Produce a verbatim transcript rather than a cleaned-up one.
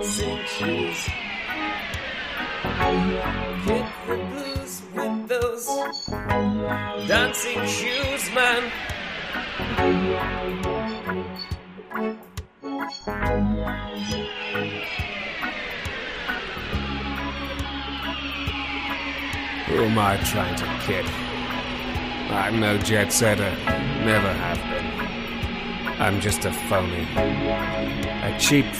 dancing shoes. Hit the blues with those dancing shoes, man. Who am I trying to kid? I'm no jet setter, never have been. I'm just a phony. A cheap